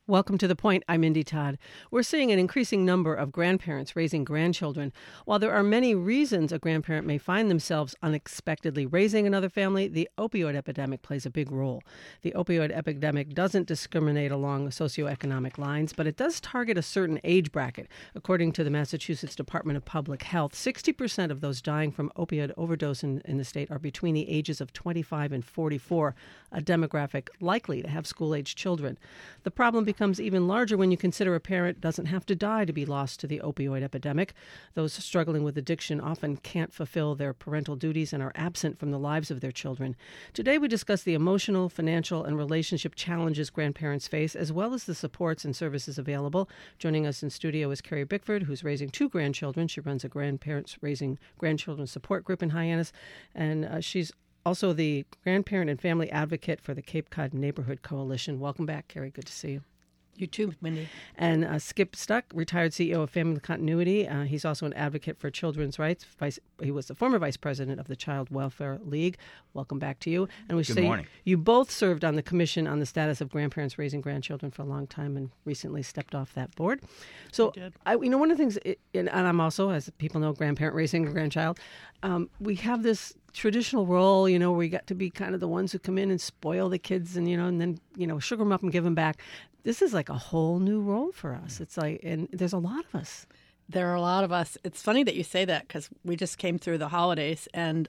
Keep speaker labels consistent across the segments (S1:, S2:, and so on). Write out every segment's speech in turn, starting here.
S1: Welcome to The Point. I'm Indy Todd. We're seeing an increasing number of grandparents raising grandchildren. While there are many reasons a grandparent may find themselves unexpectedly raising another family, the opioid epidemic plays a big role. The opioid epidemic doesn't discriminate along socioeconomic lines, but it does target a certain age bracket. According to the Massachusetts Department of Public Health, 60% of those dying from opioid overdose in the state are between the ages of 25 and 44, a demographic likely to have school-age children. The problem becomes even larger when you consider a parent doesn't have to die to be lost to the opioid epidemic. Those struggling with addiction often can't fulfill their parental duties and are absent from the lives of their children. Today we discuss the emotional, financial, and relationship challenges grandparents face, as well as the supports and services available. Joining us in studio is Carrie Bickford, who's raising two grandchildren. She runs a grandparents raising grandchildren support group in Hyannis, and she's also the grandparent and family advocate for the Cape Cod Neighborhood Coalition. Welcome back, Carrie. Good to see you.
S2: You too, Wendy.
S1: And Skip Stuck, retired CEO of Family Continuity. He's also an advocate for children's rights. He was the former vice president of the Child Welfare League. Welcome back to you. And
S3: Good morning.
S1: You both served on the Commission on the Status of Grandparents Raising Grandchildren for a long time and recently stepped off that board. So, one of the things, and I'm also, as people know, grandparent raising a grandchild, we have this traditional role, where we got to be kind of the ones who come in and spoil the kids and, and then, sugar them up and give them back. This is like a whole new role for us. It's like, and there's a lot of us.
S2: There are a lot of us. It's funny that you say that because we just came through the holidays and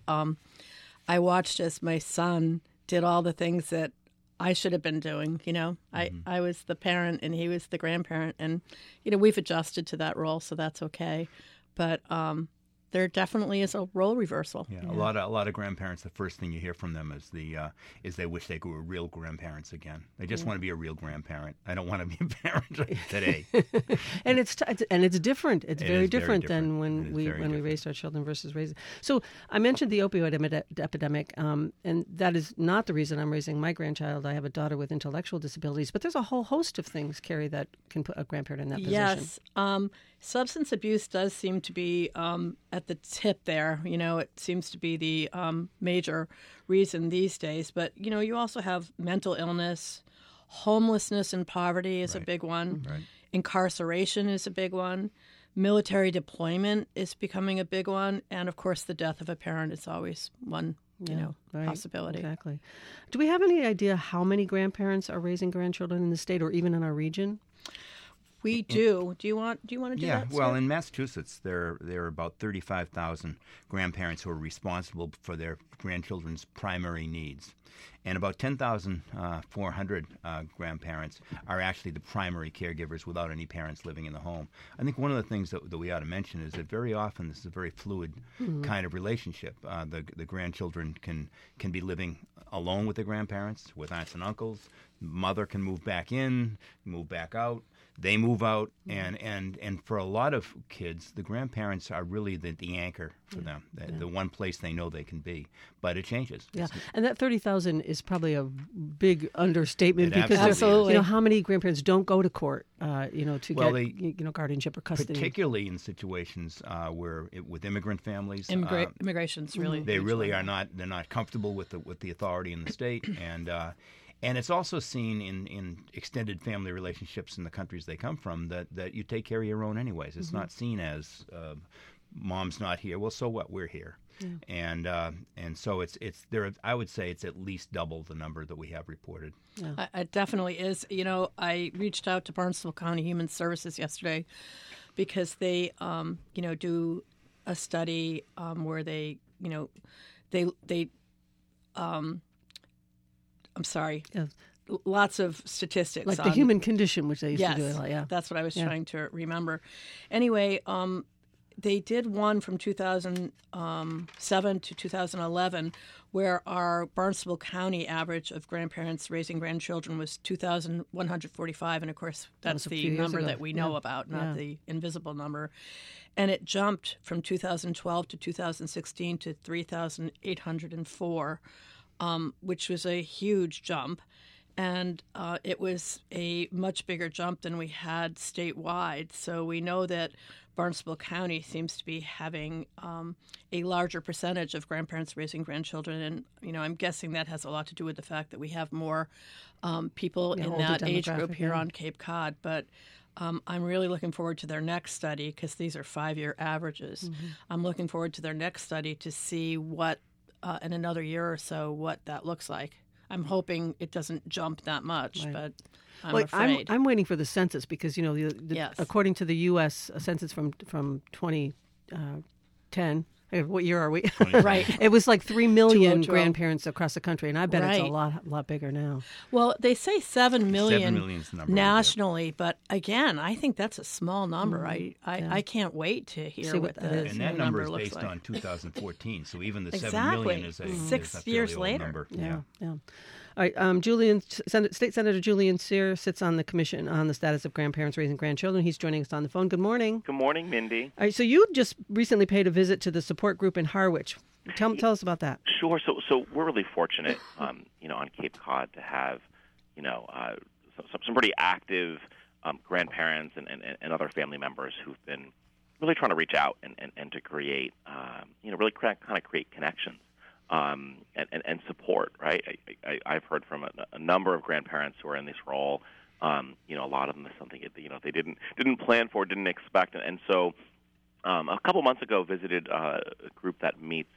S2: I watched as my son did all the things that I should have been doing. I was the parent and he was the grandparent, and we've adjusted to that role, so that's okay. But there definitely is a role reversal.
S3: Yeah, a lot of grandparents. The first thing you hear from them is is they wish they were real grandparents again. They just want to be a real grandparent. I don't want to be a parent today.
S1: And it's different. It's very different than when we raised our children versus raising. So I mentioned the opioid epidemic, and that is not the reason I'm raising my grandchild. I have a daughter with intellectual disabilities, but there's a whole host of things, Carrie, that can put a grandparent in that position.
S2: Yes. Substance abuse does seem to be at the tip there. It seems to be the major reason these days. But, you also have mental illness, homelessness and poverty is a big one.
S3: Right.
S2: Incarceration is a big one. Military deployment is becoming a big one. And, of course, the death of a parent is always one possibility.
S1: Exactly. Do we have any idea how many grandparents are raising grandchildren in the state or even in our region?
S2: We do. Do you want to do that?
S3: Yeah. Well,
S2: Stuart?
S3: in Massachusetts, there are about 35,000 grandparents who are responsible for their grandchildren's primary needs, and about 10,400 grandparents are actually the primary caregivers without any parents living in the home. I think one of the things that we ought to mention is that very often this is a very fluid kind of relationship. The grandchildren can be living alone with the grandparents, with aunts and uncles. Mother can move back in, move back out. They move out, and for a lot of kids, the grandparents are really the anchor for them, the one place they know they can be. But it changes.
S1: Yeah, and that 30,000 is probably a big understatement because
S2: absolutely.
S1: How many grandparents don't go to court, to get guardianship or custody.
S3: Particularly in situations where with immigrant families,
S2: immigration's really
S3: they really are not. They're not comfortable with the authority in the state, and it's also seen in extended family relationships in the countries they come from that you take care of your own anyways. It's not seen as mom's not here. Well, so what? We're here. Yeah. And so it's there. I would say it's at least double the number that we have reported.
S2: Yeah. It definitely is. I reached out to Barnstable County Human Services yesterday because they, do a study where they I'm sorry. Yeah. Lots of statistics.
S1: Like the human condition, which they used to do. Yeah.
S2: That's what I was trying to remember. Anyway, they did one from 2007 to 2011 where our Barnstable County average of grandparents raising grandchildren was 2,145. And, of course, that's the number that we know about, not the invisible number. And it jumped from 2012 to 2016 to 3,804. Which was a huge jump. and it was a much bigger jump than we had statewide. So we know that Barnstable County seems to be having a larger percentage of grandparents raising grandchildren, and I'm guessing that has a lot to do with the fact that we have more people in
S1: older
S2: that age group
S1: demographic,
S2: here
S1: yeah.
S2: on Cape Cod. But I'm really looking forward to their next study because these are 5-year averages.
S1: Mm-hmm.
S2: I'm looking forward to their next study to see what in another year or so what that looks like. I'm hoping it doesn't jump that much,
S1: Right.
S2: but I'm
S1: Well,
S2: afraid.
S1: I'm waiting for the census because
S2: Yes.
S1: according to the U.S. Census from 2010. What year are we?
S2: Right.
S1: It was like 3 million
S2: 2012.
S1: grandparents across the country, and I bet it's a
S2: Right.
S1: lot bigger now.
S2: Well, they say 7 million
S3: 7 million's the number,
S2: nationally, but again, I think that's a small number. I can't wait to hear
S1: See
S2: what
S1: what that
S2: the
S1: is.
S3: And that
S2: new
S3: number
S2: number
S3: is
S2: looks
S3: based
S2: like.
S3: on 2014. So even the 7
S2: Exactly.
S3: million is a
S2: 6
S3: is a fairly
S2: years
S3: old
S2: later.
S3: number.
S1: Yeah. All right. State Senator Julian Cyr sits on the commission on the status of grandparents raising grandchildren. He's joining us on the phone. Good morning.
S4: Good morning, Mindy.
S1: All right. So you just recently paid a visit to the support group in Harwich. Tell us about that.
S4: Sure. So we're really fortunate, on Cape Cod to have, some pretty active grandparents and other family members who've been really trying to reach out and to create, really kind of create connections and support. Right. I've heard from a number of grandparents who are in this role. A lot of them is something they didn't plan for, didn't expect, and so a couple months ago visited a group that meets.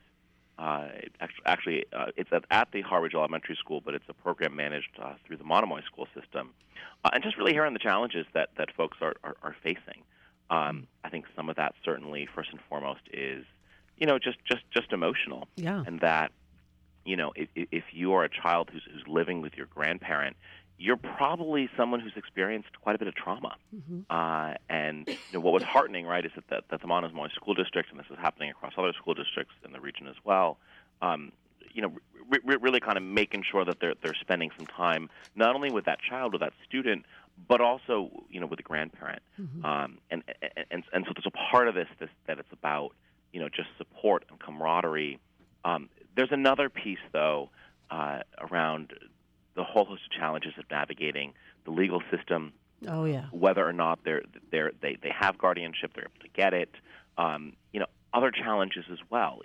S4: It's at the Harwich Elementary School, but it's a program managed through the Monomoy school system, and just really hearing the challenges that folks are facing. I think some of that certainly, first and foremost, is just emotional,
S1: Yeah.
S4: and that if you are a child who's living with your grandparent, you're probably someone who's experienced quite a bit of trauma. And what was heartening, right, is that the Monomoy School District, and this is happening across other school districts in the region as well, really kind of making sure that they're spending some time not only with that child or that student, but also with the grandparent. And so there's a part of this that it's about just support and camaraderie. There's another piece though around the whole host of challenges of navigating the legal system.
S1: Oh yeah.
S4: Whether or not they have guardianship, they're able to get it. Other challenges as well.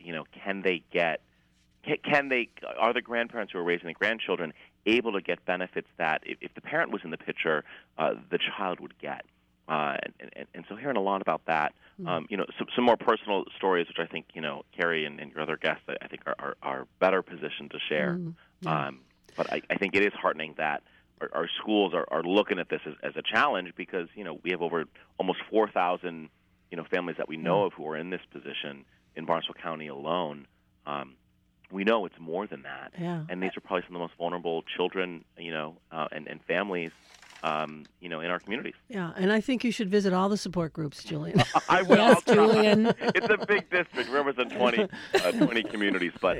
S4: Are the grandparents who are raising the grandchildren able to get benefits that if the parent was in the picture, the child would get? And so hearing a lot about that, some more personal stories, which I think Carrie and your other guests I think are better positioned to share. But I think it is heartening that our schools are looking at this as a challenge because, we have over almost 4,000, families that we know of who are in this position in Barnstable County alone. We know it's more than that.
S1: Yeah.
S4: And these are probably some of the most vulnerable children, and families, in our communities.
S1: Yeah, and I think you should visit all the support groups, Julian.
S4: I will.
S2: Yes, Julian.
S4: It's a big district. We represent 20 communities, but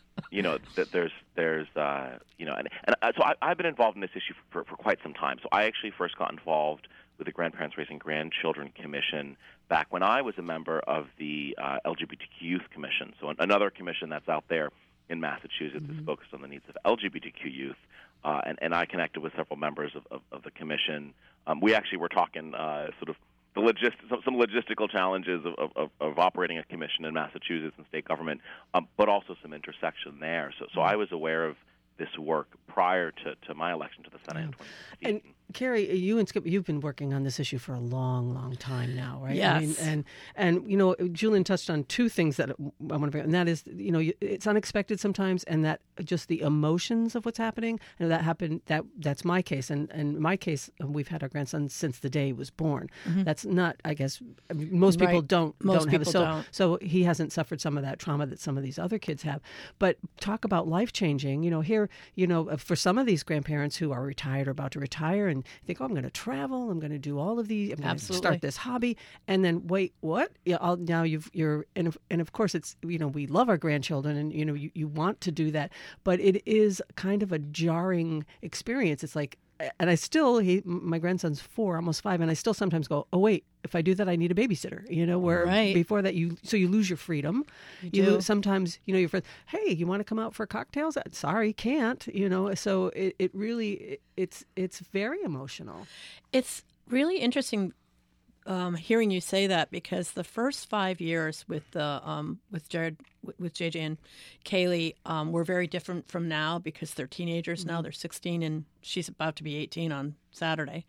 S4: so I've been involved in this issue for quite some time. So I actually first got involved with the Grandparents Raising Grandchildren Commission back when I was a member of the LGBTQ Youth Commission. So another commission that's out there in Massachusetts is focused on the needs of LGBTQ youth. And I connected with several members of the commission. We actually were talking sort of some logistical challenges of operating a commission in Massachusetts and state government, but also some intersection there. So I was aware of this work prior to my election to the Senate in 2016.
S1: And Carrie, you and Skip, you've been working on this issue for a long, long time now, right?
S2: Yes.
S1: And Julian touched on two things that I want to bring up, and that is, it's unexpected sometimes, and that just the emotions of what's happening, and that happened. That's my case, and in my case, we've had our grandson since the day he was born. That's not, I guess, most people
S2: Right.
S1: don't
S2: Most
S1: have
S2: people
S1: it.
S2: don't.
S1: So he hasn't suffered some of that trauma that some of these other kids have. But talk about life changing. Here, for some of these grandparents who are retired or about to retire and think, I'm going to travel, I'm going to do all of these, I'm going to
S2: Absolutely.
S1: start this hobby, and then wait, what? Yeah, and of course it's we love our grandchildren, and you want to do that, but it is kind of a jarring experience. It's like and I still, my grandson's 4, almost 5, and I still sometimes go, oh wait, if I do that, I need a babysitter. Where before that you lose your freedom. You lose, sometimes your friends, hey, you want to come out for cocktails? Sorry, can't. So it really it's very emotional.
S2: It's really interesting. Hearing you say that, because the first 5 years with Jared, with JJ and Kaylee, were very different from now, because they're teenagers now. They're 16 and she's about to be 18 on Saturday.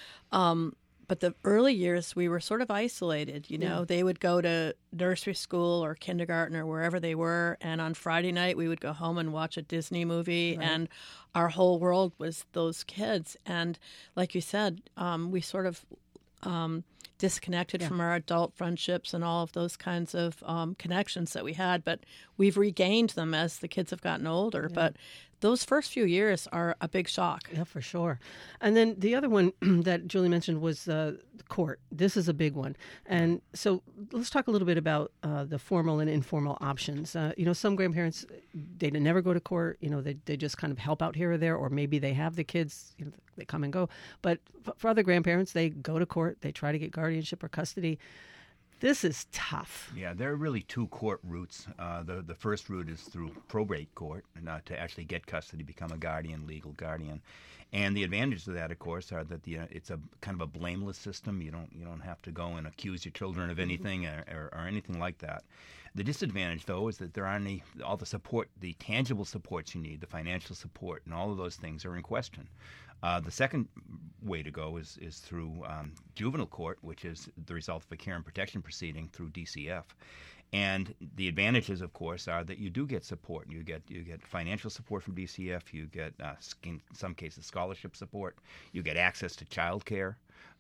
S2: But the early years, we were sort of isolated. They would go to nursery school or kindergarten or wherever they were, and on Friday night we would go home and watch a Disney movie, and our whole world was those kids. And like you said, we sort of disconnected from our adult friendships and all of those kinds of connections that we had. But we've regained them as the kids have gotten older. Yeah. But those first few years are a big shock.
S1: Yeah, for sure. And then the other one that Julie mentioned was court. This is a big one. And so let's talk a little bit about the formal and informal options. Some grandparents, they never go to court. They just kind of help out here or there, or maybe they have the kids, they come and go. But for other grandparents, they go to court. They try to get guardianship or custody. This is tough.
S3: Yeah, there are really 2 court routes. The first route is through probate court, to actually get custody, become a guardian, legal guardian. And the advantages of that, of course, are that it's a kind of a blameless system. You don't have to go and accuse your children of anything or anything like that. The disadvantage, though, is that there aren't all the support, the tangible supports you need, the financial support, and all of those things are in question. The second way to go is through juvenile court, which is the result of a care and protection proceeding through DCF. And the advantages, of course, are that you do get support. You get financial support from DCF. You get, in some cases, scholarship support. You get access to child care,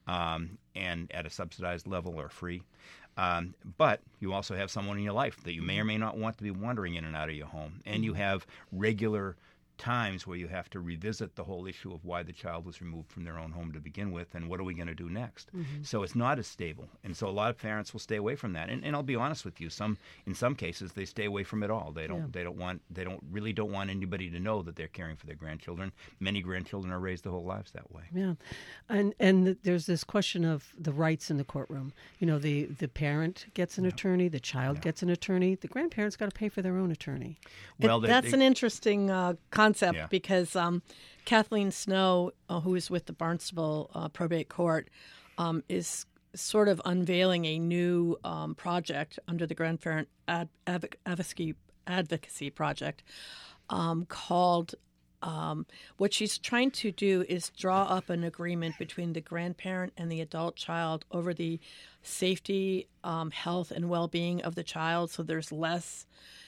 S3: and at a subsidized level or free. But you also have someone in your life that you may or may not want to be wandering in and out of your home. And you have regular times where you have to revisit the whole issue of why the child was removed from their own home to begin with, and what are we going to do next. So it's not as stable, and so a lot of parents will stay away from that. And I'll be honest with you, in some cases they stay away from it all. They don't want anybody to know that they're caring for their grandchildren. Many grandchildren are raised their whole lives that way.
S1: Yeah, and there's this question of the rights in the courtroom. The parent gets an attorney, the child gets an attorney, the grandparents got to pay for their own attorney.
S2: Well, that's an interesting concept, because Kathleen Snow, who is with the Barnstable Probate Court, is sort of unveiling a new project under the Grandparent Advocacy Project called what she's trying to do is draw up an agreement between the grandparent and the adult child over the safety, health, and well-being of the child, so there's less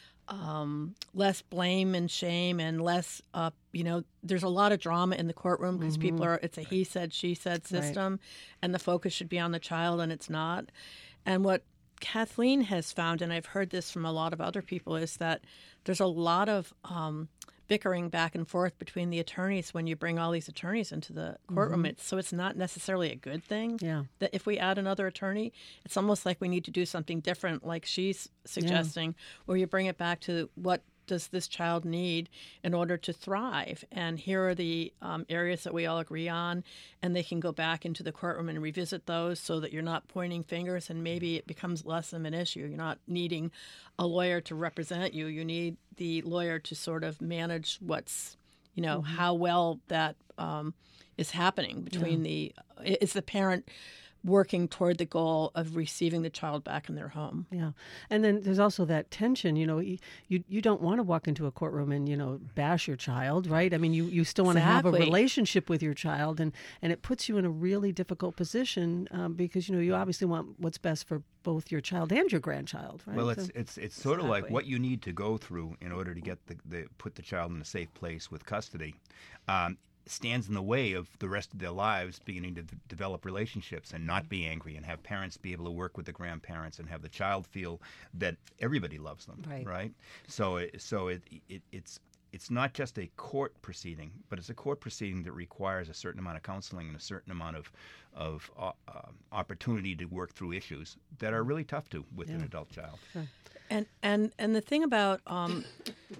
S2: blame and shame, and less, there's a lot of drama in the courtroom because it's a he said, she said system, and the focus should be on the child, and it's not. And what Kathleen has found, and I've heard this from a lot of other people, is that there's a lot of bickering back and forth between the attorneys when you bring all these attorneys into the courtroom. So it's not necessarily a good thing. Yeah. That if we add another attorney, it's almost like we need to do something different, like she's suggesting, where you bring it back to what does this child need in order to thrive? And here are the areas that we all agree on, and they can go back into the courtroom and revisit those so that you're not pointing fingers, and maybe it becomes less of an issue. You're not needing a lawyer to represent you. You need the lawyer to sort of manage what's, how well that is happening between is the parent working toward the goal of receiving the child back in their home. Yeah. And then there's also that tension, you don't want to walk into a courtroom and, bash your child, right? I mean, you still want to have a relationship with your child, and it puts you in a really difficult position because, you obviously want what's best for both your child and your grandchild, right? Well,
S3: it's sort of like what you need to go through in order to get put the child in a safe place with custody. Stands in the way of the rest of their lives beginning to develop relationships and not be angry, and have parents be able to work with the grandparents, and have the child feel that everybody loves them, right? So it's not just a court proceeding, but it's a court proceeding that requires a certain amount of counseling and a certain amount of opportunity to work through issues that are really tough with an adult child.
S2: Sure. And the thing about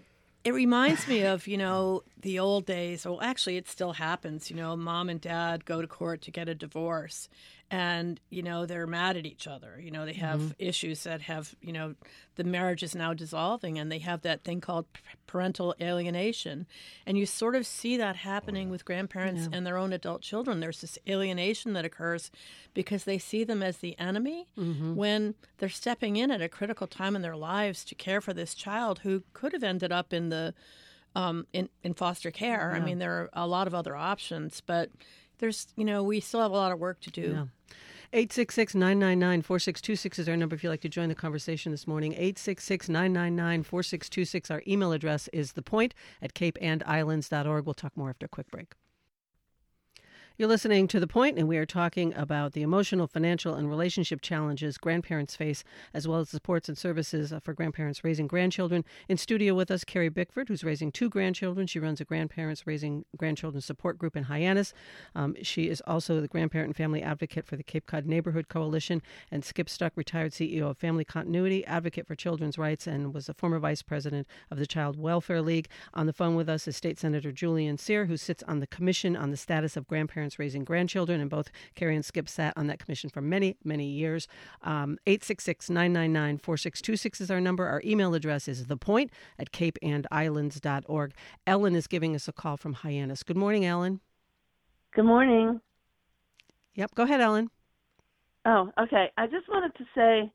S2: It reminds me of, the old days. Well, actually, it still happens. Mom and dad go to court to get a divorce, and, they're mad at each other. They have issues that have, the marriage is now dissolving, and they have that thing called parental alienation. And you sort of see that happening with grandparents and their own adult children. There's this alienation that occurs because they see them as the enemy when they're stepping in at a critical time in their lives to care for this child who could have ended up in the in foster care. I mean, there are a lot of other options, but there's, we still have a lot of work to do.
S1: Yeah. 866-999-4626 is our number if you'd like to join the conversation this morning. 866-999-4626. Our email address is thepoint@capeandislands.org. We'll talk more after a quick break. You're listening to The Point, and we are talking about the emotional, financial, and relationship challenges grandparents face, as well as the supports and services for grandparents raising grandchildren. In studio with us, Carrie Bickford, who's raising 2 grandchildren. She runs a grandparents raising grandchildren support group in Hyannis. She is also the grandparent and family advocate for the Cape Cod Neighborhood Coalition, and Skip Stuck, retired CEO of Family Continuity, advocate for children's rights, and was a former vice president of the Child Welfare League. On the phone with us is State Senator Julian Cyr, who sits on the Commission on the Status of Grandparents Raising Grandchildren, and both Carrie and Skip sat on that commission for many, many years. 866-999-4626 is our number. Our email address is thepoint@capeandislands.org. Ellen is giving us a call from Hyannis. Good morning, Ellen.
S5: Good morning.
S1: Yep, go ahead, Ellen.
S5: Oh, okay. I just wanted to say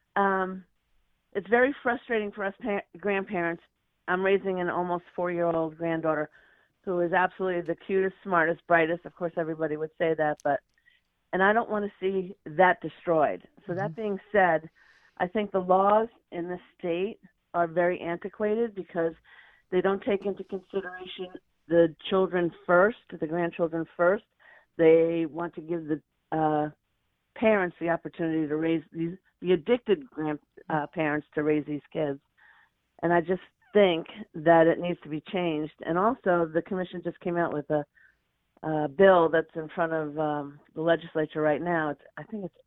S5: it's very frustrating for us grandparents. I'm raising an almost 4-year-old granddaughter who is absolutely the cutest, smartest, brightest. Of course, everybody would say that, and I don't want to see that destroyed. So that being said, I think the laws in the state are very antiquated because they don't take into consideration the children first, the grandchildren first. They want to give the parents the opportunity to raise the addicted parents to raise these kids. And I just think that it needs to be changed. And also, the commission just came out with a bill that's in front of the legislature right now. I think it's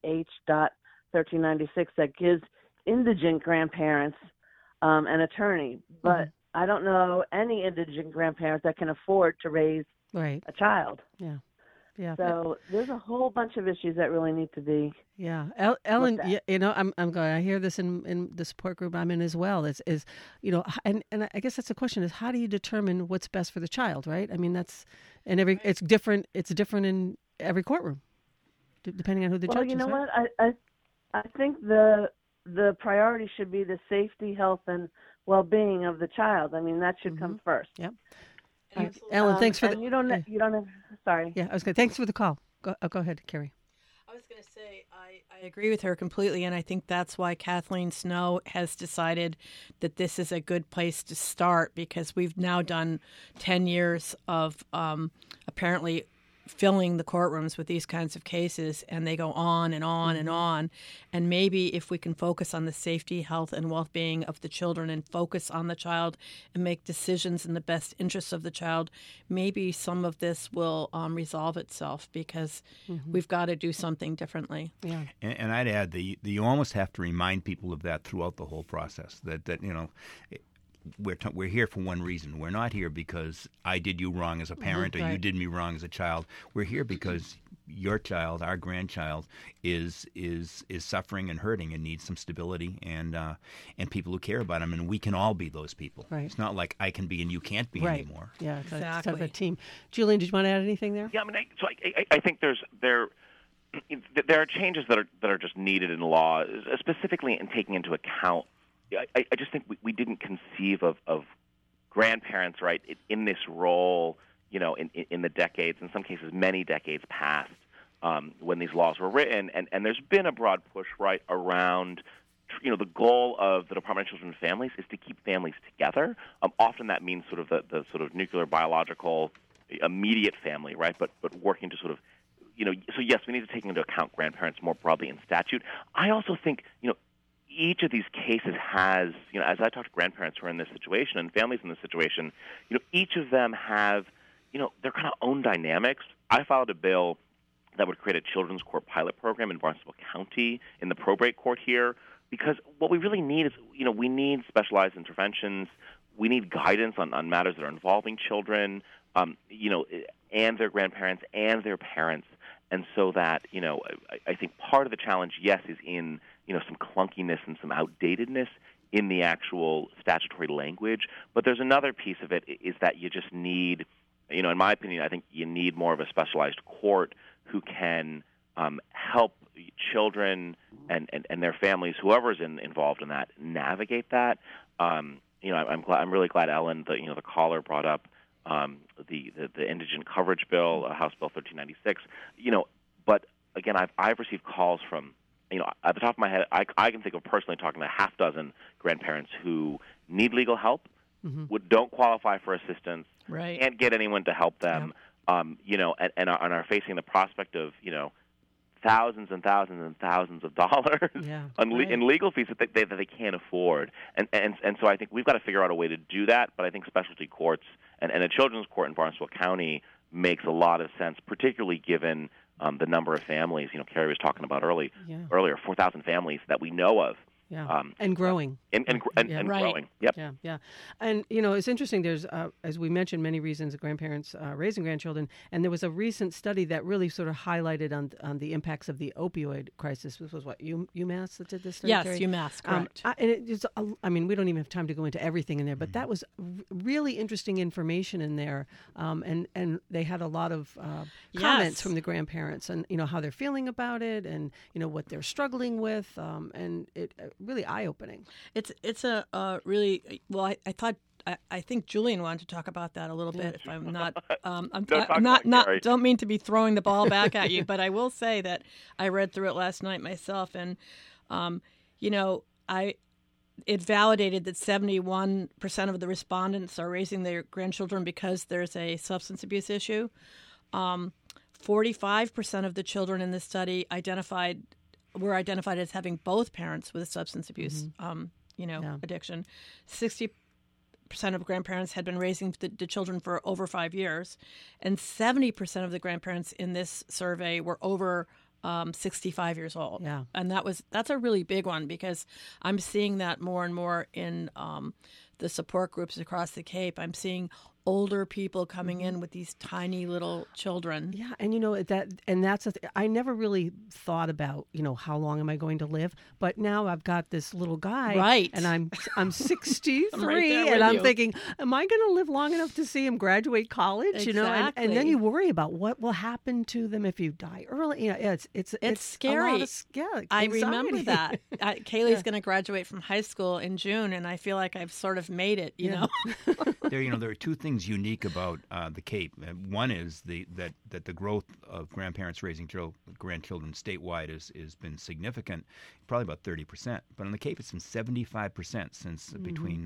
S5: H.1396 that gives indigent grandparents an attorney. But I don't know any indigent grandparents that can afford to raise a child.
S1: Yeah.
S5: So there's a whole bunch of issues that really need to be.
S1: Yeah, Ellen, I'm going. I hear this in the support group I'm in as well. And I guess that's the question: is how do you determine what's best for the child, right? I mean, it's different. It's different in every courtroom, depending on who the judge is. Well, you know what?
S5: I think the priority should be the safety, health, and well-being of the child. I mean, that should come first.
S1: Yep. Ellen, thanks for
S5: you don't have. Sorry.
S1: Yeah, I was good. Thanks for the call. Go ahead, Carrie.
S2: I was going to say I agree with her completely, and I think that's why Kathleen Snow has decided that this is a good place to start, because we've now done 10 years of apparently filling the courtrooms with these kinds of cases, and they go on and on and on. And maybe if we can focus on the safety, health, and well-being of the children and focus on the child and make decisions in the best interests of the child, maybe some of this will resolve itself, because we've got to do something differently.
S3: Yeah. And I'd add that you almost have to remind people of that throughout the whole process, that we're here for one reason. We're not here because I did you wrong as a parent or you did me wrong as a child. We're here because your child, our grandchild, is suffering and hurting and needs some stability and people who care about him. And we can all be those people. Right. It's not like I can be and you can't be anymore.
S1: Yeah, it's kind of a team. Julian, did you want to add anything there?
S4: Yeah, I think there are changes that are just needed in law, specifically in taking into account. I just think we didn't conceive of grandparents, right, in this role, in the decades, in some cases many decades past, when these laws were written. And there's been a broad push, right, around, the goal of the Department of Children and Families is to keep families together. Often that means sort of the sort of nuclear, biological, immediate family, right, but working to sort of, so yes, we need to take into account grandparents more broadly in statute. I also think, each of these cases has, as I talk to grandparents who are in this situation and families in this situation, each of them have, their kind of own dynamics. I filed a bill that would create a children's court pilot program in Barnstable County in the probate court here, because what we really need is, we need specialized interventions we need guidance on matters that are involving children, and their grandparents and their parents. And so that, I think part of the challenge, yes, is in, some clunkiness and some outdatedness in the actual statutory language. But there's another piece of it is that you just need, in my opinion, I think you need more of a specialized court who can help children and their families, whoever's involved in that, navigate that. I'm really glad Ellen, the caller, brought up the Indigent Coverage Bill, House Bill 1396. But again, I've received calls from, at the top of my head, I can think of personally talking to half dozen grandparents who need legal help, don't qualify for assistance,
S2: right,
S4: can't get anyone to help them, and are facing the prospect of, thousands and thousands and thousands of dollars in legal fees that they can't afford. And so I think we've got to figure out a way to do that, but I think specialty courts and a children's court in Barnstable County makes a lot of sense, particularly given the number of families, Carrie was talking about earlier, 4,000 families that we know of.
S1: Yeah, and growing.
S4: And growing. Yep.
S1: Yeah. And, it's interesting. There's, as we mentioned, many reasons of grandparents raising grandchildren. And there was a recent study that really sort of highlighted on the impacts of the opioid crisis. This was what, UMass that did this study?
S2: Yes,
S1: Carrie?
S2: UMass, correct.
S1: And it is, we don't even have time to go into everything in there, but that was really interesting information in there. And they had a lot of comments from the grandparents and, how they're feeling about it and, what they're struggling with. And it really eye-opening.
S2: It's a really, well, I think Julian wanted to talk about that a little bit. If I'm not, don't mean to be throwing the ball back at you, but I will say that I read through it last night myself, and it validated that 71% of the respondents are raising their grandchildren because there's a substance abuse issue. 45% of the children in this study were identified as having both parents with a substance abuse, addiction. 60% of grandparents had been raising the children for over 5 years, and 70% of the grandparents in this survey were over 65 years old.
S1: Yeah.
S2: And that's a really big one, because I'm seeing that more and more in the support groups across the Cape. I'm seeing older people coming in with these tiny little children.
S1: Yeah, and that's I never really thought about, how long am I going to live? But now I've got this little guy,
S2: right?
S1: And I'm 63,
S2: I'm right there
S1: and I'm
S2: you.
S1: thinking, am I going to live long enough to see him graduate college?
S2: Exactly.
S1: And then you worry about what will happen to them if you die early. It's
S2: scary.
S1: A lot of,
S2: I remember that. Kaylee's going to graduate from high school in June, and I feel like I've sort of made it. You know.
S3: There are two things unique about the Cape. One is that the growth of grandparents raising grandchildren statewide has been significant, probably about 30%. But on the Cape, it's been 75% since between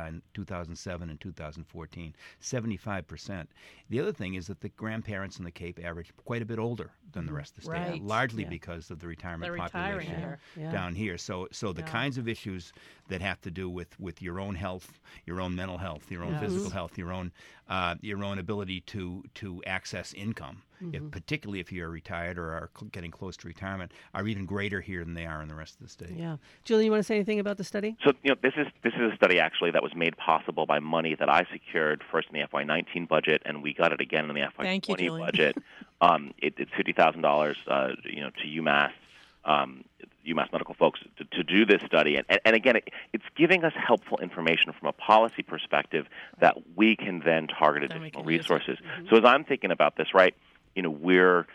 S3: 2007 and 2014. 75%. The other thing is that the grandparents in the Cape average quite a bit older than the rest of the state,
S2: right.
S3: largely because of the retirement population down here. So the kinds of issues that have to do with your own health, your own mental health, your own physical health, your own ability to access income, particularly if you're retired or are getting close to retirement, are even greater here than they are in the rest of the state.
S1: Yeah, Julie, you want to say anything about the study?
S4: So this is a study actually that was made possible by money that I secured first in the FY19 budget, and we got it again in the FY20 budget. It's $50,000, to UMass. UMass medical folks to do this study. And again, it's giving us helpful information from a policy perspective that we can then target additional resources. So as I'm thinking about this, right, we've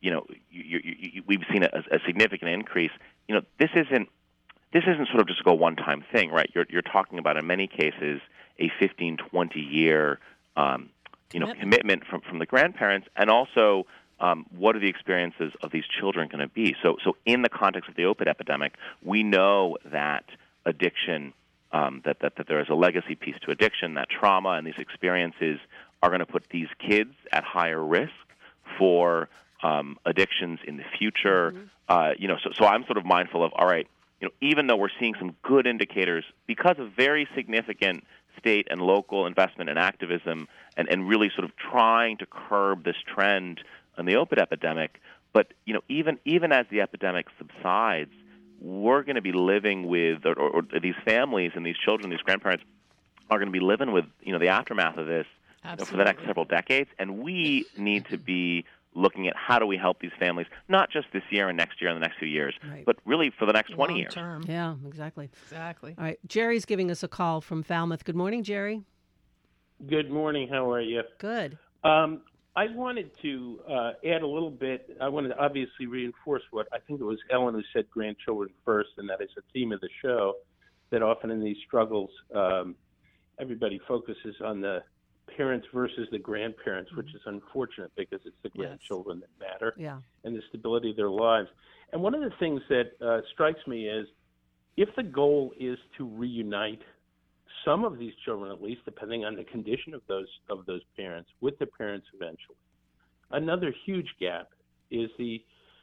S4: seen a significant increase. This isn't sort of just a one-time thing, right? You're talking about, in many cases, a 15, 20-year commitment from the grandparents, and also what are the experiences of these children going to be? So in the context of the opioid epidemic, we know that addiction, that there is a legacy piece to addiction, that trauma and these experiences are going to put these kids at higher risk for addictions in the future. So I'm sort of mindful of, all right, even though we're seeing some good indicators because of very significant state and local investment and activism and really sort of trying to curb this trend on the opioid epidemic, but even as the epidemic subsides, we're going to be living with or these families and these children, these grandparents, are going to be living with, the aftermath of this for the next
S2: Absolutely.
S4: several decades, and we need to be looking at how do we help these families, not just this year and next year and the next few years,
S1: Right.
S4: but really for the next 20
S2: Long
S4: years.
S2: term.
S1: Yeah, exactly.
S2: Exactly.
S1: All right, Jerry's giving us a call from Falmouth. Good morning, Jerry.
S6: Good morning. How are you?
S1: Good.
S6: I wanted to add a little bit. I wanted to obviously reinforce what I think it was Ellen who said grandchildren first, and that is a theme of the show, that often in these struggles, everybody focuses on the parents versus the grandparents, which is unfortunate because it's the
S2: Yes.
S6: grandchildren that matter
S1: Yeah.
S6: and the stability of their lives. And one of the things that strikes me is if the goal is to reunite some of these children, at least depending on the condition of those parents, with the parents eventually. Another huge gap is the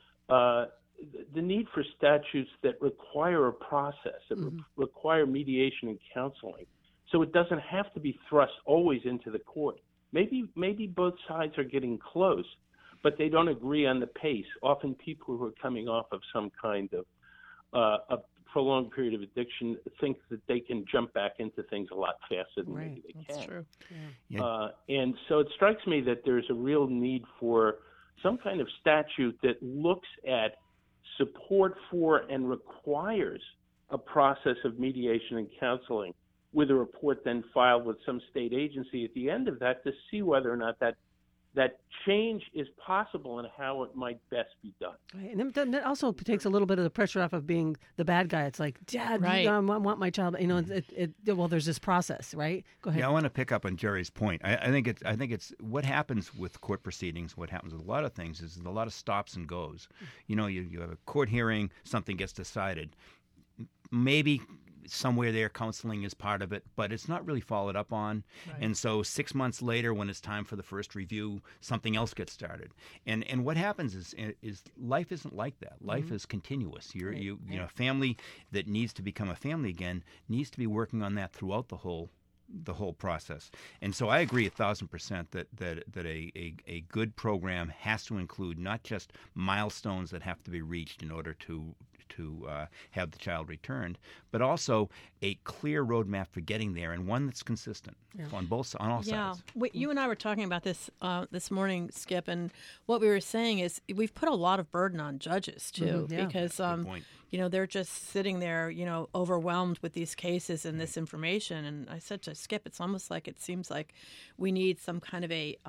S6: need for statutes that require a process, that require mediation and counseling, so it doesn't have to be thrust always into the court. Maybe both sides are getting close, but they don't agree on the pace. Often people who are coming off of some kind of a prolonged period of addiction think that they can jump back into things a lot faster than maybe they
S2: That's
S6: can.
S2: true.
S6: And so it strikes me that there's a real need for some kind of statute that looks at support for and requires a process of mediation and counseling, with a report then filed with some state agency at the end of that to see whether or not that change is possible and how it might best be done.
S1: Right. And then that also takes a little bit of the pressure off of being the bad guy. It's like, Dad,
S2: Right.
S1: I want my child. Well, there's this process, right? Go ahead.
S3: Yeah, I want to pick up on Jerry's point. I think it's what happens with court proceedings. What happens with a lot of things is a lot of stops and goes. You have a court hearing, something gets decided. Maybe somewhere there counseling is part of it, but it's not really followed up on.
S2: Right.
S3: And so 6 months later, when it's time for the first review, something else gets started. And what happens is life isn't like that. Life is continuous. A family that needs to become a family again needs to be working on that throughout the whole process. And so I agree 1,000% that a good program has to include not just milestones that have to be reached in order to have the child returned, but also a clear roadmap for getting there, and one that's consistent on all sides.
S2: You and I were talking about this this morning, Skip, and what we were saying is we've put a lot of burden on judges too,
S1: Yeah.
S2: because
S3: Good point.
S2: they're just sitting there, overwhelmed with these cases and this information. And I said to Skip, it's almost like it seems like we need some kind of a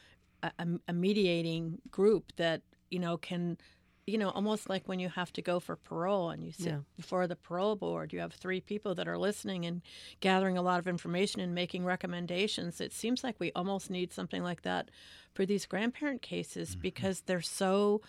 S2: mediating group that can. Almost like when you have to go for parole and you sit before the parole board, you have 3 people that are listening and gathering a lot of information and making recommendations. It seems like we almost need something like that for these grandparent cases because they're so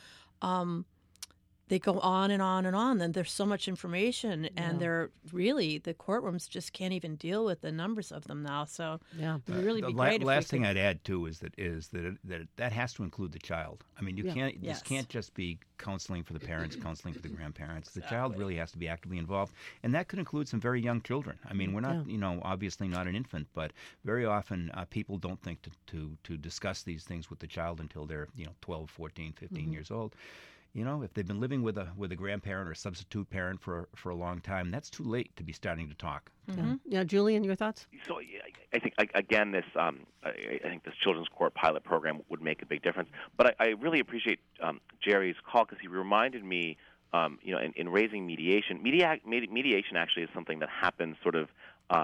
S2: they go on and on and on, and there's so much information, and they're really, the courtrooms just can't even deal with the numbers of them now. So it would really be great.
S3: The last thing I'd add too is that has to include the child. I mean, this can't just be counseling for the parents, counseling for the grandparents. The child really has to be actively involved, and that could include some very young children. I mean, we're not, obviously not an infant, but very often people don't think to discuss these things with the child until they're 12, 14, 15 years old. If they've been living with a grandparent or a substitute parent for a long time, that's too late to be starting to talk.
S1: Yeah, Julian, your thoughts?
S4: So I think again, this I think this children's court pilot program would make a big difference. But I really appreciate Jerry's call because he reminded me, in raising mediation. Mediation actually is something that happens sort of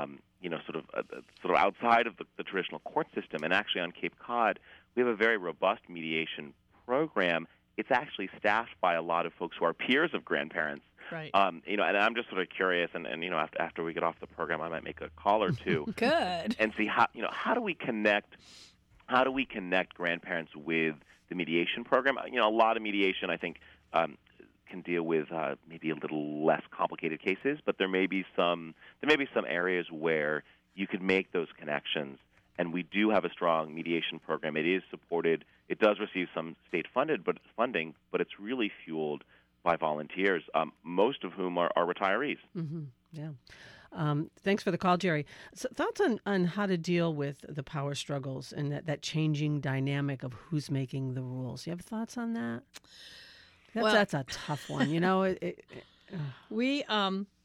S4: outside of the traditional court system. And actually, on Cape Cod, we have a very robust mediation program. It's actually staffed by a lot of folks who are peers of grandparents.
S2: Right.
S4: And I'm just sort of curious, and after we get off the program, I might make a call or two.
S2: Good.
S4: And see how do we connect grandparents with the mediation program? A lot of mediation, I think, can deal with maybe a little less complicated cases, but there may be some areas where you could make those connections. And we do have a strong mediation program. It is supported. It does receive some state funding, but it's really fueled by volunteers, most of whom are retirees.
S1: Mm-hmm. Yeah. Thanks for the call, Jerry. So thoughts on how to deal with the power struggles and that changing dynamic of who's making the rules. You have thoughts on that? That's a tough one.
S2: We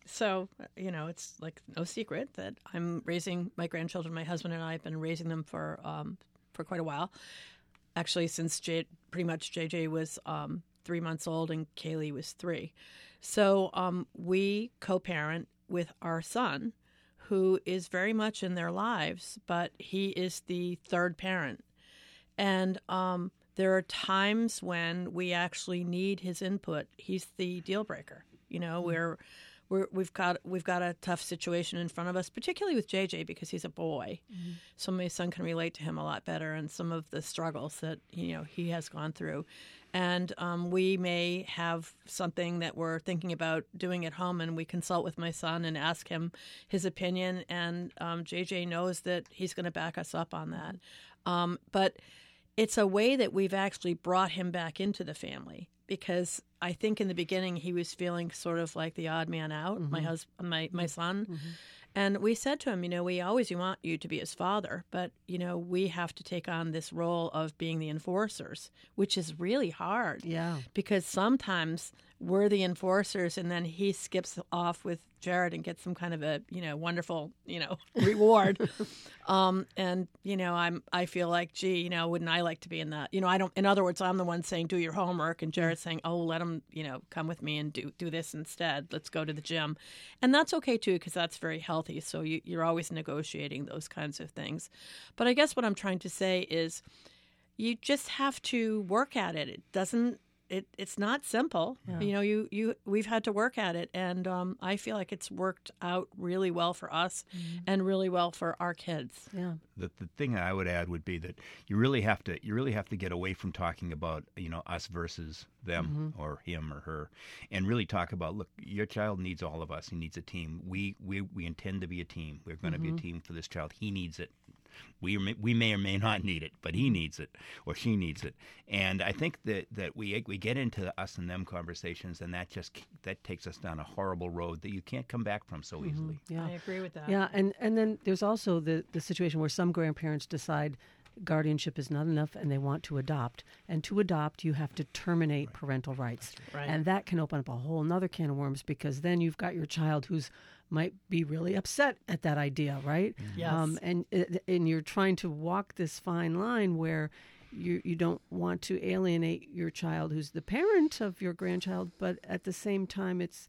S2: So, it's like no secret that I'm raising my grandchildren. My husband and I have been raising them for quite a while. Actually, since pretty much JJ was 3 months old and Kaylee was 3. So we co-parent with our son, who is very much in their lives, but he is the third parent. And there are times when we actually need his input. He's the deal breaker. We've got a tough situation in front of us, particularly with JJ because he's a boy. Mm-hmm. So my son can relate to him a lot better and some of the struggles that he has gone through. And we may have something that we're thinking about doing at home, and we consult with my son and ask him his opinion. And JJ knows that he's going to back us up on that. But it's a way that we've actually brought him back into the family, because I think in the beginning he was feeling sort of like the odd man out, mm-hmm. my son. Mm-hmm. And we said to him, we always want you to be his father, but, we have to take on this role of being the enforcers, which is really hard. Yeah. Because sometimes we're the enforcers and then he skips off with Jared and gets some kind of a, wonderful, reward. I feel like, gee, wouldn't I like to be in that? In other words, I'm the one saying, do your homework. And Jared's saying, oh, let him, come with me and do this instead. Let's go to the gym. And that's okay, too, because that's very healthy. So you're always negotiating those kinds of things. But I guess what I'm trying to say is you just have to work at it. It's not simple. Yeah. We've had to work at it, and I feel like it's worked out really well for us mm-hmm. and really well for our kids. Yeah.
S3: The thing I would add would be that you really have to get away from talking about us versus them mm-hmm. or him or her, and really talk about, look, your child needs all of us. He needs a team. We intend to be a team. We're going to mm-hmm. be a team for this child. He needs it. We may or may not need it, but he needs it or she needs it. And I think that we get into the us and them conversations, and that takes us down a horrible road that you can't come back from so easily.
S2: Mm-hmm. Yeah. I agree with that.
S1: Yeah, and then there's also the situation where some grandparents decide guardianship is not enough and they want to adopt. And to adopt, you have to terminate parental rights. Right. And that can open up a whole nother can of worms, because then you've got your child who's might be really upset at that idea, right?
S2: Yes.
S1: And you're trying to walk this fine line where you don't want to alienate your child who's the parent of your grandchild, but at the same time it's,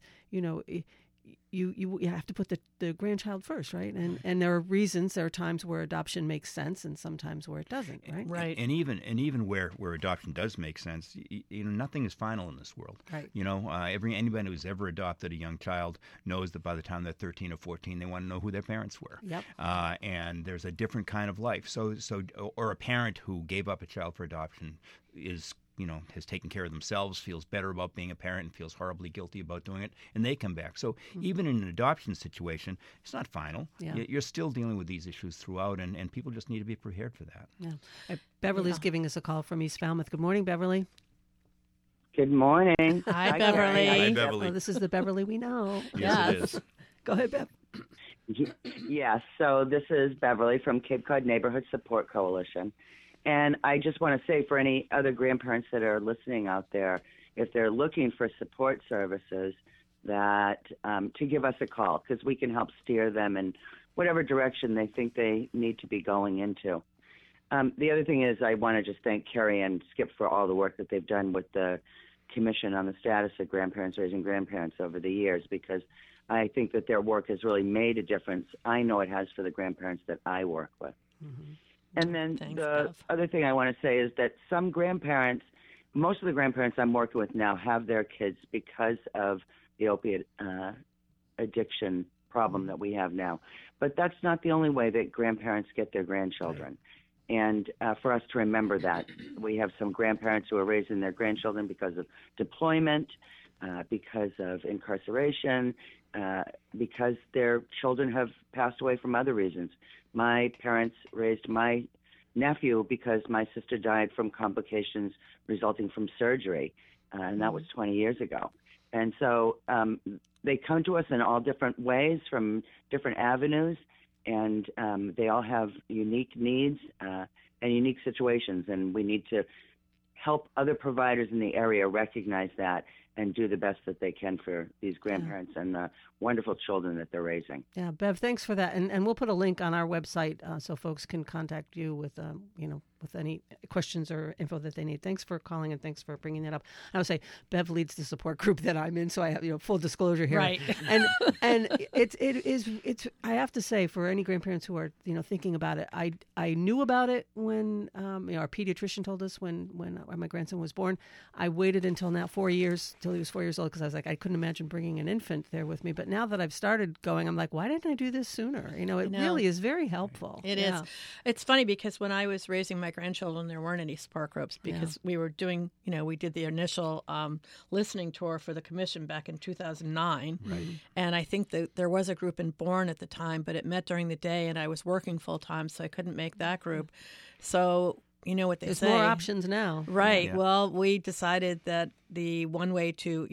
S1: you have to put the grandchild first, right? And there are times where adoption makes sense and sometimes where it doesn't, right?
S2: Right.
S3: And even where adoption does make sense, nothing is final in this world.
S1: Right.
S3: Anybody who's ever adopted a young child knows that by the time they're 13 or 14, they want to know who their parents were.
S1: Yep.
S3: And there's a different kind of life. So a parent who gave up a child for adoption has taken care of themselves, feels better about being a parent, and feels horribly guilty about doing it, and they come back. So even in an adoption situation, it's not final. Yeah. You're still dealing with these issues throughout, and people just need to be prepared for that.
S1: Yeah. Beverly's giving us a call from East Falmouth. Good morning, Beverly.
S7: Good morning.
S2: Hi, Beverly.
S3: Hi, Beverly.
S1: Oh, this is the Beverly we know.
S3: Yes, it is.
S1: Go ahead, Bev.
S7: Yes, so this is Beverly from Cape Cod Neighborhood Support Coalition. And I just want to say, for any other grandparents that are listening out there, if they're looking for support services, that to give us a call, because we can help steer them in whatever direction they think they need to be going into. The other thing is, I want to just thank Carrie and Skip for all the work that they've done with the Commission on the Status of Grandparents Raising Grandparents over the years, because I think that their work has really made a difference. I know it has for the grandparents that I work with. Mm-hmm. And then other thing I want to say is that some grandparents, most of the grandparents I'm working with now, have their kids because of the opiate addiction problem that we have now. But that's not the only way that grandparents get their grandchildren. Right. And for us to remember that, we have some grandparents who are raising their grandchildren because of deployment, because of incarceration, because their children have passed away from other reasons. My parents raised my nephew because my sister died from complications resulting from surgery, and that was 20 years ago. And so they come to us in all different ways from different avenues, and they all have unique needs and unique situations, and we need to help other providers in the area recognize that and do the best that they can for these grandparents and the wonderful children that they're raising.
S1: Yeah, Bev, thanks for that. And we'll put a link on our website so folks can contact you with, with any questions or info that they need. Thanks for calling and thanks for bringing that up. I would say Bev leads the support group that I'm in, so I have full disclosure here.
S2: Right.
S1: And it's I have to say, for any grandparents who are thinking about it, I knew about it when our pediatrician told us when my grandson was born. I waited until now 4 years till he was 4 years old because I was like, I couldn't imagine bringing an infant there with me. But now that I've started going, I'm like, why didn't I do this sooner? It really is very helpful.
S2: It is. It's funny because when I was raising my grandchildren, there weren't any support groups because we were doing, we did the initial listening tour for the commission back in 2009.
S3: Right.
S2: And I think that there was a group in Bourne at the time, but it met during the day and I was working full time, so I couldn't make that group. So you know what they
S1: There's
S2: say.
S1: more options now.
S2: Right.
S3: Yeah.
S2: Well, we decided that the one way to,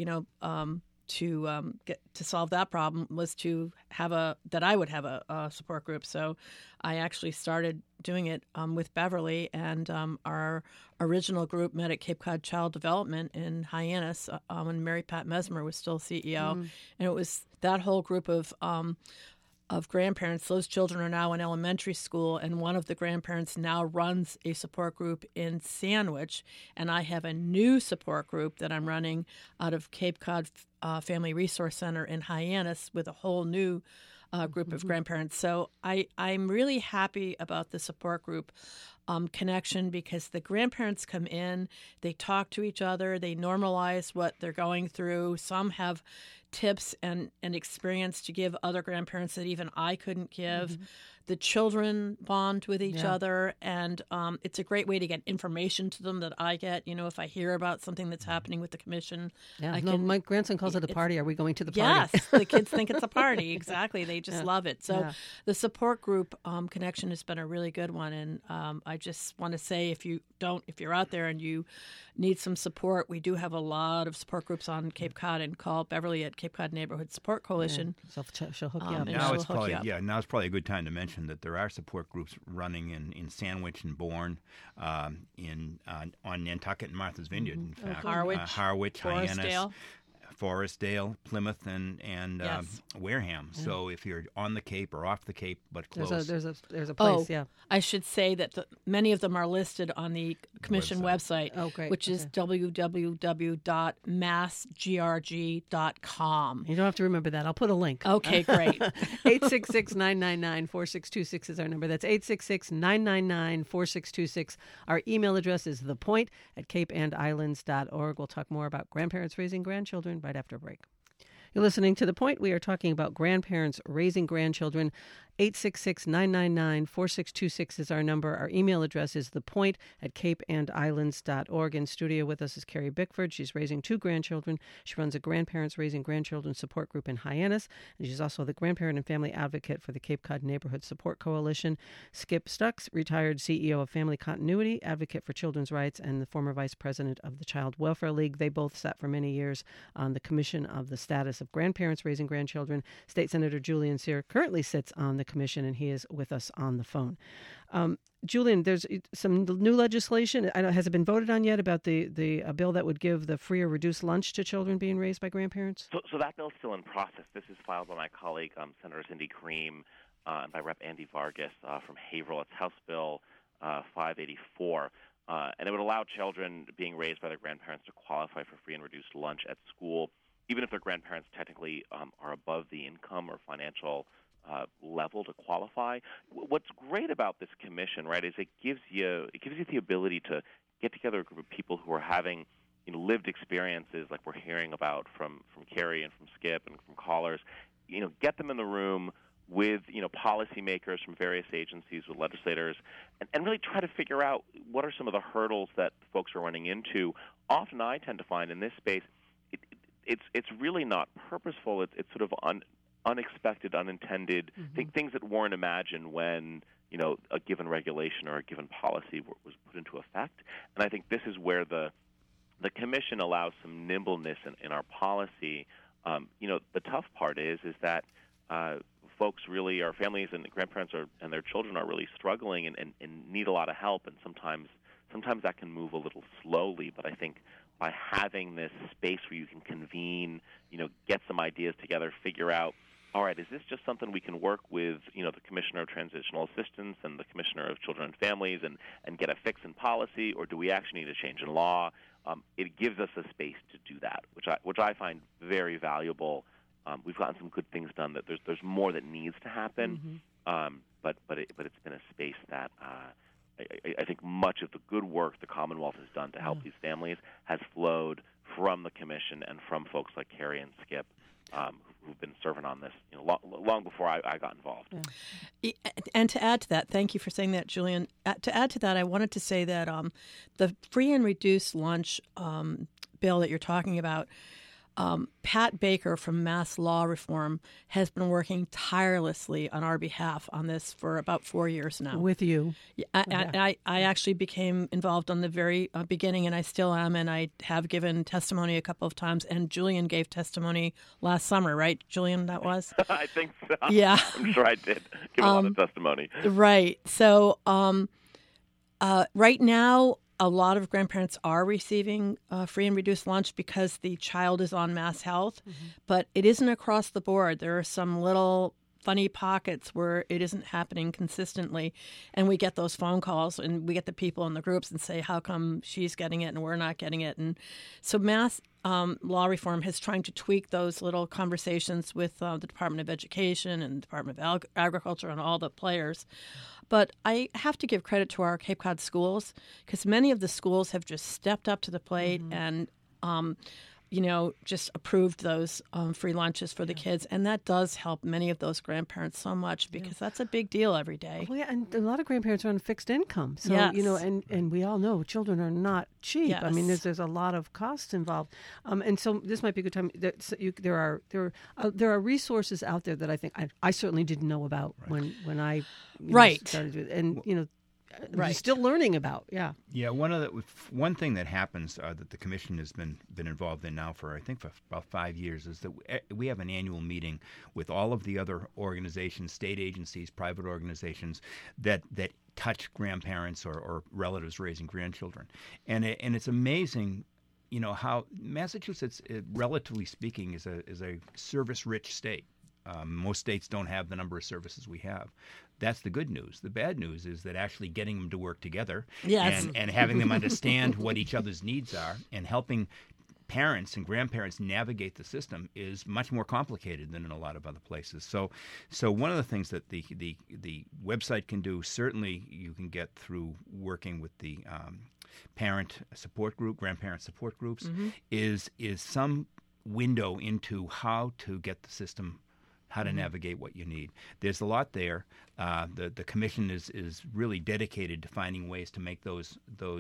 S2: get to solve that problem was that I would have a support group. So I actually started doing it with Beverly, and our original group met at Cape Cod Child Development in Hyannis when Mary Pat Mesmer was still CEO. And it was that whole group of grandparents. Those children are now in elementary school, and one of the grandparents now runs a support group in Sandwich, and I have a new support group that I'm running out of Cape Cod Family Resource Center in Hyannis with a whole new group of grandparents. So I'm really happy about the support group connection because the grandparents come in, they talk to each other, they normalize what they're going through. Some have tips and experience to give other grandparents that even I couldn't give. The children bond with each other, and it's a great way to get information to them that I get. If I hear about something that's happening with the commission.
S1: Yeah, my grandson calls it a party. Are we going to the party?
S2: Yes, the kids think it's a party. Exactly. They just love it. So the support group connection has been a really good one, and I just want to say if you're out there and you need some support, we do have a lot of support groups on Cape Cod, and call Beverly at Cape Cod Neighborhood Support Coalition.
S1: So she'll hook you up.
S3: Now it's probably a good time to mention that there are support groups running in Sandwich and Bourne, on Nantucket and Martha's Vineyard. In fact, Harwich, Hyannis, Forestdale, Plymouth, and Wareham. So if you're on the Cape or off the Cape but close,
S1: there's a place.
S2: I should say that many of them are listed on the commission website, which is www.massgrg.com.
S1: You don't have to remember that. I'll put a link.
S2: Okay, great.
S1: 866-999-4626 is our number. That's 866-999-4626. Our email address is thepoint@capeandislands.org. We'll talk more about grandparents raising grandchildren right after a break. You're listening to The Point. We are talking about grandparents raising grandchildren. 866-999-4626 is our number. Our email address is thepoint@capeandislands.org. In studio with us is Carrie Bickford. She's raising 2 grandchildren. She runs a Grandparents Raising Grandchildren support group in Hyannis, and she's also the grandparent and family advocate for the Cape Cod Neighborhood Support Coalition. Skip Stucks, retired CEO of Family Continuity, advocate for children's rights, and the former vice president of the Child Welfare League. They both sat for many years on the Commission of the Status of Grandparents Raising Grandchildren. State Senator Julian Cyr currently sits on the commission, and he is with us on the phone. Julian, there's some new legislation. Has it been voted on yet about the bill that would give the free or reduced lunch to children being raised by grandparents?
S4: So that bill's still in process. This is filed by my colleague, Senator Cindy Cream, and by Rep. Andy Vargas from Haverhill. It's House Bill 584. And it would allow children being raised by their grandparents to qualify for free and reduced lunch at school, even if their grandparents technically are above the income or financial level to qualify. What's great about this commission, right, is it gives you the ability to get together a group of people who are having lived experiences like we're hearing about from Carrie and from Skip and from callers. Get them in the room with policymakers from various agencies, with legislators, and really try to figure out what are some of the hurdles that folks are running into. Often I tend to find in this space it's really not purposeful. It's sort of unexpected, unintended, things that weren't imagined when a given regulation or a given policy was put into effect. And I think this is where the commission allows some nimbleness in our policy. The tough part is that folks really, our families and grandparents and their children are really struggling and need a lot of help, and sometimes sometimes that can move a little slowly, but I think by having this space where you can convene, get some ideas together, figure out, all right, is this just something we can work with, the Commissioner of Transitional Assistance and the Commissioner of Children and Families and get a fix in policy, or do we actually need a change in law? It gives us a space to do that, which I find very valuable. We've gotten some good things done. That there's more that needs to happen, but it's been a space that I think much of the good work the Commonwealth has done to help these families has flowed from the Commission and from folks like Carrie and Skip, who've been serving on this long before I got involved.
S2: Yeah. And to add to that, thank you for saying that, Julian. To add to that, I wanted to say that the free and reduced lunch bill that you're talking about, Pat Baker from Mass Law Reform has been working tirelessly on our behalf on this for about 4 years now.
S1: With you.
S2: I actually became involved on the very beginning, and I still am, and I have given testimony a couple of times, and Julian gave testimony last summer, right, Julian, that was?
S4: I think so.
S2: Yeah.
S4: I'm sure I did give a lot of testimony.
S2: Right. So right now, a lot of grandparents are receiving free and reduced lunch because the child is on Mass Health, but it isn't across the board. There are some little funny pockets where it isn't happening consistently, and we get those phone calls, and we get the people in the groups and say, how come she's getting it and we're not getting it? And so Mass Law Reform is trying to tweak those little conversations with the Department of Education and the Department of Agriculture and all the players. But I have to give credit to our Cape Cod schools, because many of the schools have just stepped up to the plate and, just approved those free lunches for the kids. And that does help many of those grandparents so much, because that's a big deal every day.
S1: Well, yeah, and a lot of grandparents are on fixed income. So,
S2: Yes.
S1: and we all know children are not cheap.
S2: Yes.
S1: I mean, there's a lot of costs involved. And so this might be a good time. There are resources out there that I think I certainly didn't know about when I started with, and
S2: Right.
S1: still learning about. Yeah.
S3: Yeah, one thing that happens that the Commission has been involved in now for about 5 years is that we have an annual meeting with all of the other organizations, state agencies, private organizations that touch grandparents or relatives raising grandchildren, and it's amazing. How Massachusetts, relatively speaking, is a service-rich state. Most states don't have the number of services we have. That's the good news. The bad news is that actually getting them to work together and having them understand what each other's needs are and helping parents and grandparents navigate the system is much more complicated than in a lot of other places. So one of the things that the website can do, certainly you can get through working with the parent support group, grandparent support groups, is some window into how to get the system, how to navigate what you need. There's a lot there. The Commission is really dedicated to finding ways to make those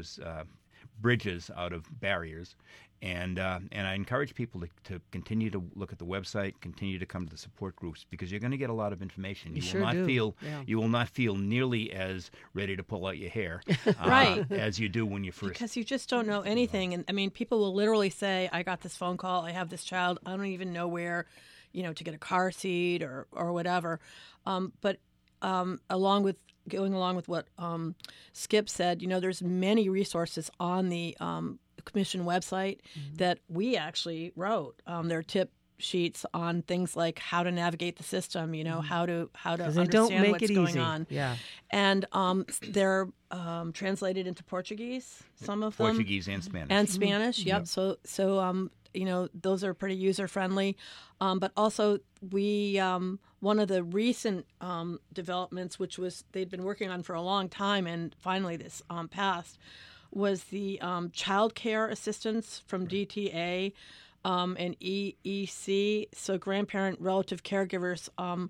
S3: bridges out of barriers, and I encourage people to continue to look at the website, continue to come to the support groups, because you're going to get a lot of information. You will not feel nearly as ready to pull out your hair
S2: Right.
S3: as you do when you first.
S2: Because you just don't know anything. And I mean, people will literally say, I got this phone call, I have this child, I don't even know where, to get a car seat or whatever. But going along with what Skip said, there's many resources on the Commission website that we actually wrote. There are tip sheets on things like how to navigate the system, how to understand what's going on.
S1: Yeah.
S2: And they're translated into Portuguese, some of them.
S3: Portuguese and Spanish.
S2: And Spanish, yep. So those are pretty user-friendly. But also, we one of the recent developments, which was they'd been working on for a long time, and finally this passed, was the child care assistance from DTA and EEC. So grandparent relative caregivers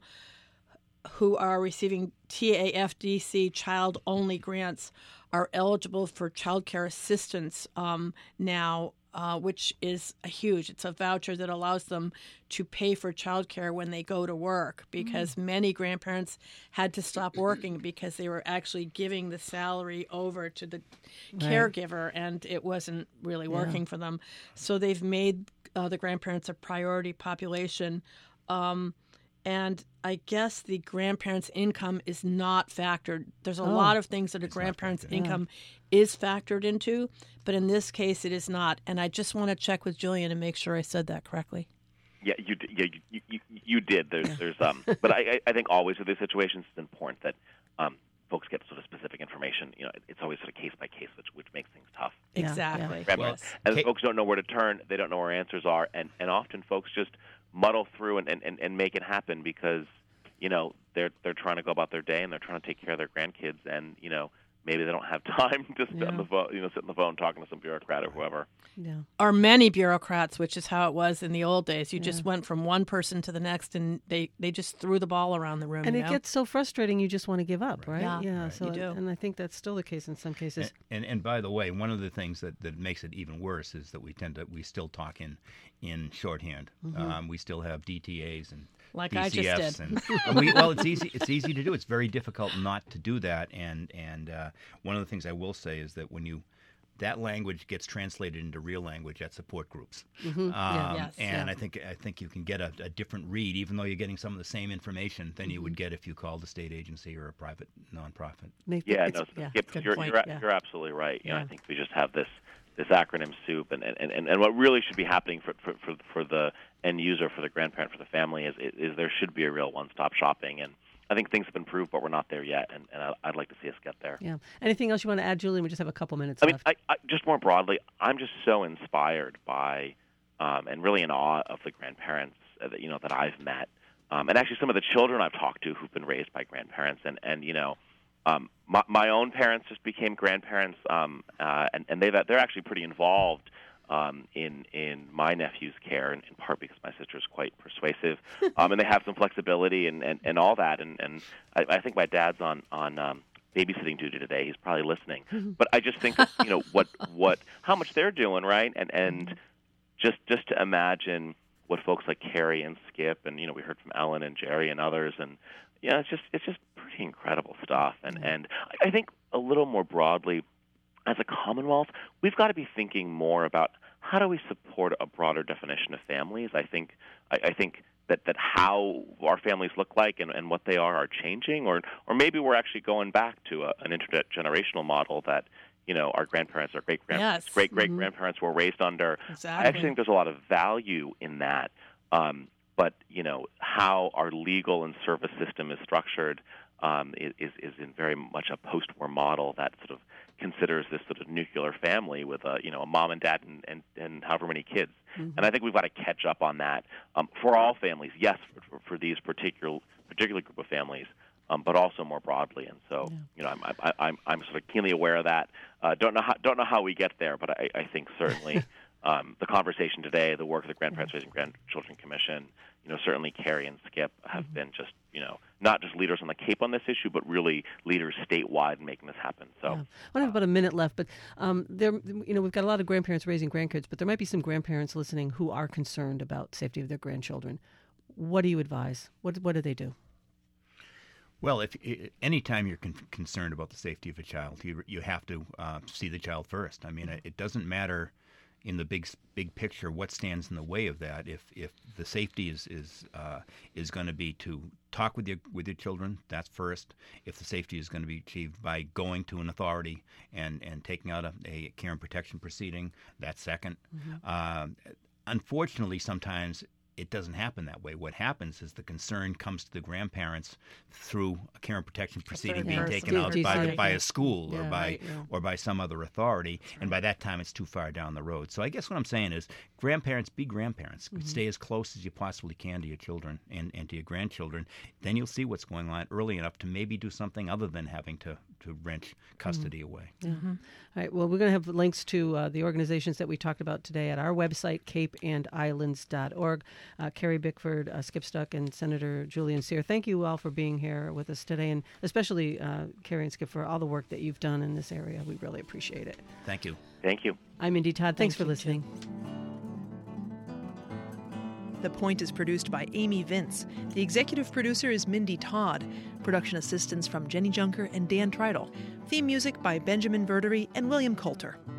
S2: who are receiving TAFDC child-only grants are eligible for child care assistance now, which is huge. It's a voucher that allows them to pay for childcare when they go to work, because many grandparents had to stop working because they were actually giving the salary over to the caregiver, and it wasn't really working for them. So they've made the grandparents a priority population. And I guess the grandparents' income is not factored. There's a lot of things that a grandparent's income is factored into, but in this case, it is not. And I just want to check with Julian and make sure I said that correctly.
S4: Yeah, you did. There's but I think always with these situations, it's important that folks get sort of specific information. You know, it's always sort of case by case, which makes things tough.
S2: Exactly.
S3: Well,
S4: and folks don't know where to turn. They don't know where answers are, and often folks just muddle through and make it happen because you know they're trying to go about their day and they're trying to take care of their grandkids, and you know maybe they don't have time to sit on the phone, sit on the phone talking to some bureaucrat or whoever.
S1: Yeah.
S2: Or many bureaucrats, which is how it was in the old days. You just went from one person to the next, and they just threw the ball around the room.
S1: And it gets so frustrating, you just want to give up, right?
S2: Yeah,
S1: So
S2: you do.
S1: and I think that's still the case in some cases.
S3: And by the way, one of the things that makes it even worse is that we still talk in shorthand. We still have DTAs and
S2: like
S3: DCFs
S2: I just did.
S3: It's easy to do. It's very difficult not to do that. And one of the things I will say is that when that language gets translated into real language at support groups, I think you can get a different read, even though you're getting some of the same information than you would get if you called a state agency or a private nonprofit.
S4: Skip, you're absolutely right. You know, I think we just have this acronym soup, and what really should be happening for the end user, for the grandparent, for the family, is there should be a real one-stop shopping. And I think things have been proved, but we're not there yet, and I'd like to see us get there.
S1: Yeah. Anything else you want to add, Julian? We just have a couple minutes
S4: left.
S1: I
S4: just more broadly, I'm just so inspired by and really in awe of the grandparents that I've met, and actually some of the children I've talked to who've been raised by grandparents, and my own parents just became grandparents, and they're actually pretty involved in my nephew's care, in part because my sister is quite persuasive, and they have some flexibility and all that. And I think my dad's on babysitting duty today. He's probably listening. But I just think how much they're doing, right? And just to imagine what folks like Carrie and Skip, and we heard from Ellen and Jerry and others, and it's just pretty incredible stuff. And I think a little more broadly, as a Commonwealth, we've got to be thinking more about how do we support a broader definition of families. I think that how our families look like and what they are changing, or maybe we're actually going back to an intergenerational model that our grandparents, our great-great-grandparents were raised under.
S2: Exactly.
S4: I actually think there's a lot of value in that. But how our legal and service system is structured is in very much a post-war model that sort of considers this sort of nuclear family with a mom and dad and however many kids. And I think we've got to catch up on that for all families. Yes, for these particular group of families, but also more broadly. And so I'm sort of keenly aware of that. Don't know how we get there, but I think certainly the conversation today, the work of the Grandparents Raising Grandchildren Commission, certainly Carrie and Skip have been just, not just leaders on the Cape on this issue, but really leaders statewide in making this happen. So,
S1: I only have about a minute left, but we've got a lot of grandparents raising grandkids, but there might be some grandparents listening who are concerned about safety of their grandchildren. What do you advise? What do they do?
S3: Well, anytime you're concerned about the safety of a child, you have to see the child first. I mean, it doesn't matter in the big picture what stands in the way of that. If the safety is going to be to talk with your children, that's first. If the safety is going to be achieved by going to an authority and taking out a care and protection proceeding, that's second. Unfortunately, sometimes it doesn't happen that way. What happens is the concern comes to the grandparents through a care and protection proceeding being taken out by a school or by some other authority, and by that time it's too far down the road. So I guess what I'm saying is grandparents, be grandparents. Stay as close as you possibly can to your children and to your grandchildren. Then you'll see what's going on early enough to maybe do something other than having to wrench custody away.
S1: All right. Well, we're going to have links to the organizations that we talked about today at our website, capeandislands.org. Carrie Bickford, Skip Stuck, and Senator Julian Cyr, thank you all for being here with us today, and especially Carrie and Skip for all the work that you've done in this area. We really appreciate it.
S3: Thank you.
S4: Thank you.
S1: I'm Mindy Todd. Thanks for listening.
S8: The Point is produced by Amy Vince. The executive producer is Mindy Todd. Production assistance from Jenny Junker and Dan Treidel. Theme music by Benjamin Verdery and William Coulter.